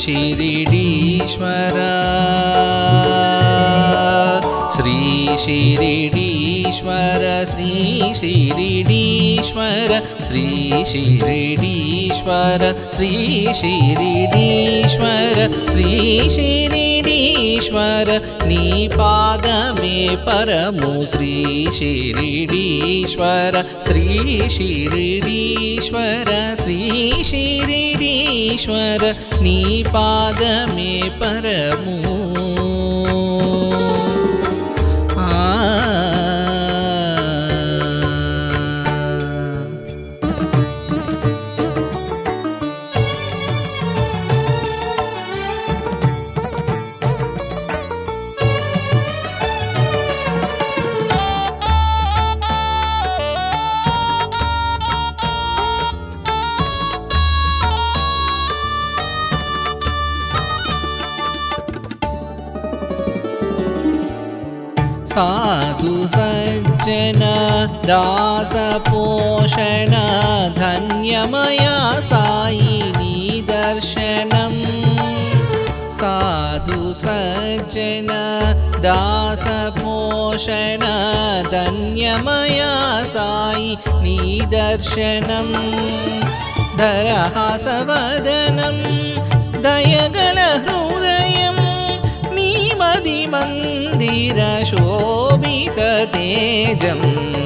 शिरिडीश्वर श्री शिरिडीश्वर श्री शिरिडीश्वर श्री शिरिडीश्वर श्री शिरिडीश्वर श्री शिरिडीश्वर नी पादमे परमु श्री शिरिडीश्वर श्री शिरिडीश्वर श्री शिरिडीश्वर नी पादमे परमु साधु सज्जन दास पोषण धन्यमया साई निदर्शनम् साधु सज्जन दास पोषण धन्यमया साई निदर्शनम् धरहासवदनं दयगल हृदयं नीमदि मंदिर शोभित तेजं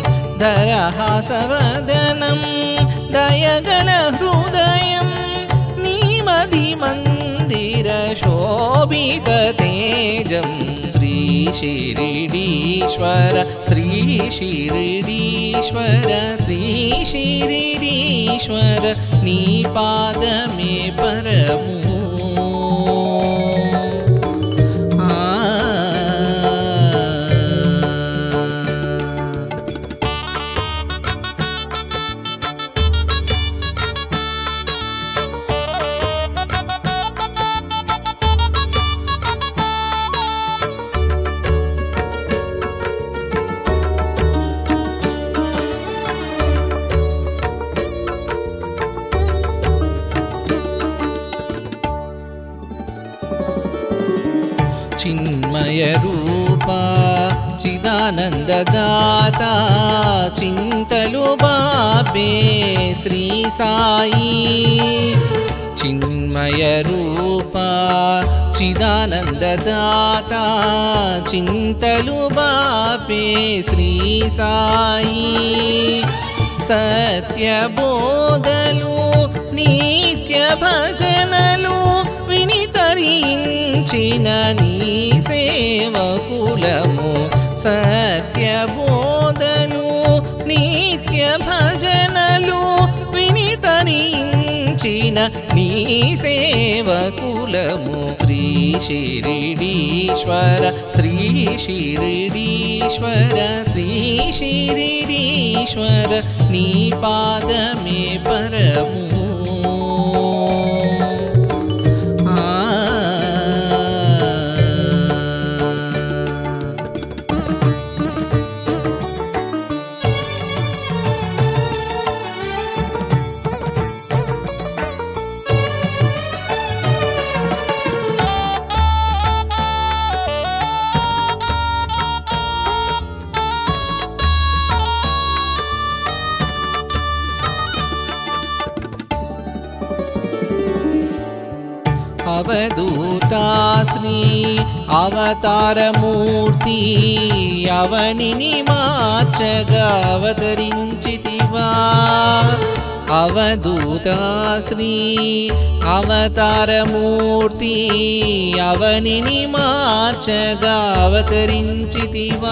धरहासवदनं दयगल हृदयं नीमदि मंदिर शोभित तेजं श्री शिरिडीश्वर श्री शिरिडीश्वर श्री शिरिडीश्वर नी पादमे परमु चिन्मय रूपा चिदानंददाता चिंतलु बापे श्री साई चिन्मय रूपा चिदानंददाता चिंतलु बापे श्री साई सत्य बोधलु नित्य भजनलु विनितరించిన నీ సేవకులము సత్య బోధలు నిత్య భజనలు వినితరించిన నీ సేవకులము శ్రీ शिरिडीश्वर श्री शिरिडीश्वर श्री शिरिडीश्वर नी पादमे परमु అవధూతా శ్రీ అవతారమూర్తి అవనిని మార్చగా అవతరించితివా అవధూతా శ్రీ అవతారమూర్తి అవనిని మార్చగా అవతరించితివా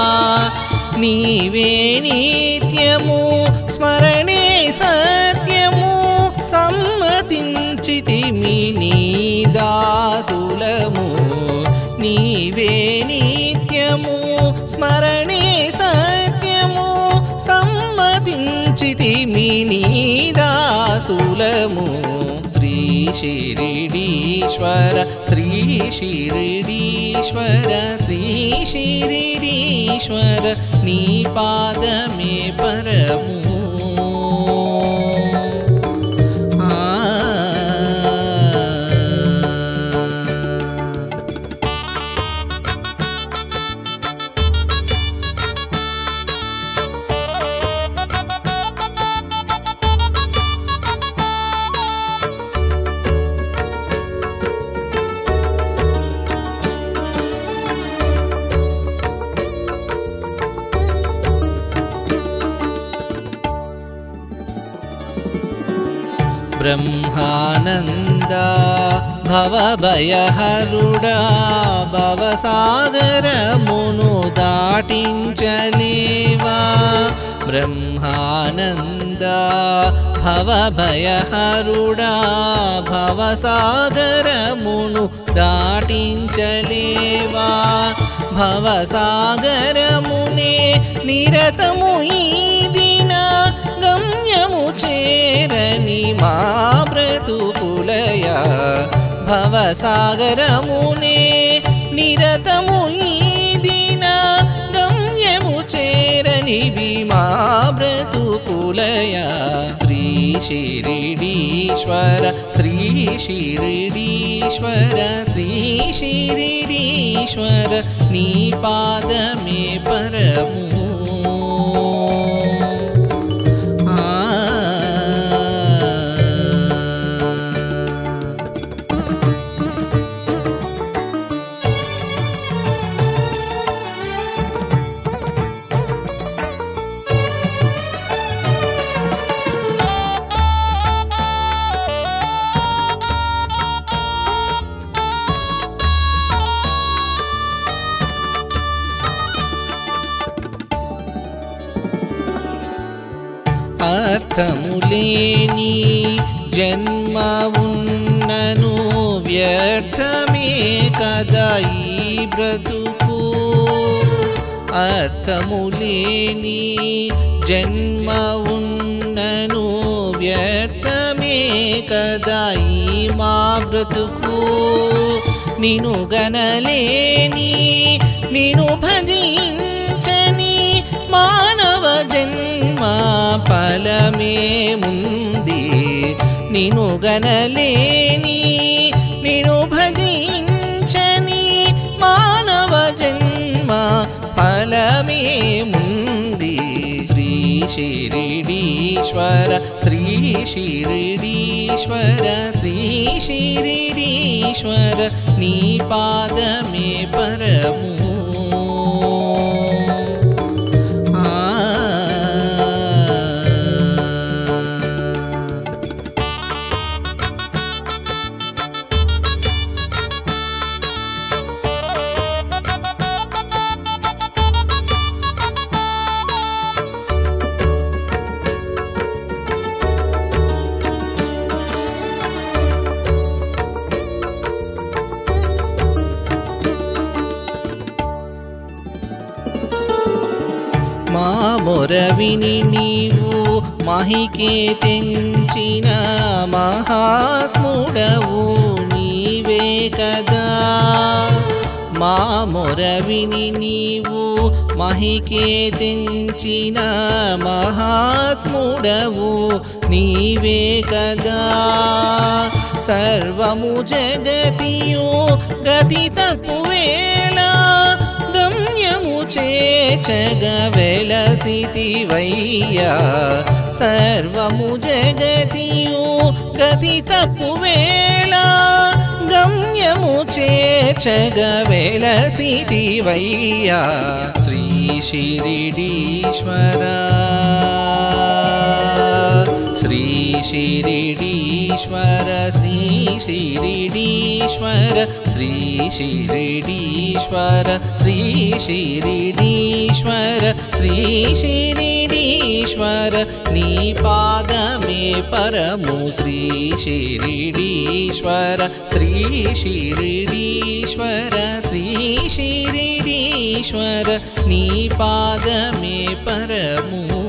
నీవే నిత్యము స్మరణే సత్యము సమ్మతించితిమి నీ దాసులము నీవే నిత్యము స్మరణే సత్యము సమ్మతించితిమి నీ దాసులము శ్రీ शिरिडीश्वर श्री शिरिडीश्वर श्री शिरिडीश्वर नी पादमे परमु బ్రహ్మానందా భవభయహరుడా భవసాగరమును దాటించలేవా బ్రహ్మానందా భవభయహరుడా భవసాగరమును దాటించలేవా భవసాగరమునే నిరతము ఈదిన గమ్యము చేరని మా బ్రతుకులయ భవసాగరమునే నిరతము ఈదిన గమ్యము చేరనివి మా బ్రతుకులయ శ్రీ షిరిడీశ్వర శ్రీ షిరిడీశ్వర శ్రీ షిరిడీశ్వర నీ పాదమే పరము అర్థములేని జన్మ ఉన్నను వ్యర్థమే కదా ఈ బ్రతుకు అర్థములేని జన్మ ఉన్నను వ్యర్థమే కదా ఈ మా బ్రతుకు నిను గనలేని నిను భజించని మానవ జన్మ ఫలమే ముంది నిను గనలేని నిను భజించని మానవ జన్మ ఫలమే ముంది శ్రీ షిరిడీశ్వర శ్రీ షిరిడీశ్వర శ్రీ షిరిడీశ్వర నీ పాదమే పరము మా మొరవిని నీవు మహికే తెంచిన మహాత్ముడవు నీవే కదా మా మొరవిని నీవు మహికే తెంచిన మహాత్ముడవు నీవే కదా సర్వము జగతియు గతి తక్కువేళ గమ్యము చేర్చగ వెలసితివయ్యా సర్వము జగతియు గతి తక్కువేళ గమ్యము చేర్చగ వెలసితివయ్యా శ్రీ షిరిడీశ్వర శ్రీ షిరిడీశ్వర శ్రీ షిరిడీశ్వర శ్రీ షిరిడీశ్వర శ్రీ షిరిడీశ్వర శ్రీ షిరిడీశ్వర నీ పాదమే పరము శ్రీ షిరిడీశ్వర శ్రీ షిరిడీశ్వర శ్రీ షిరిడీశ్వర నీ పాదమే పరము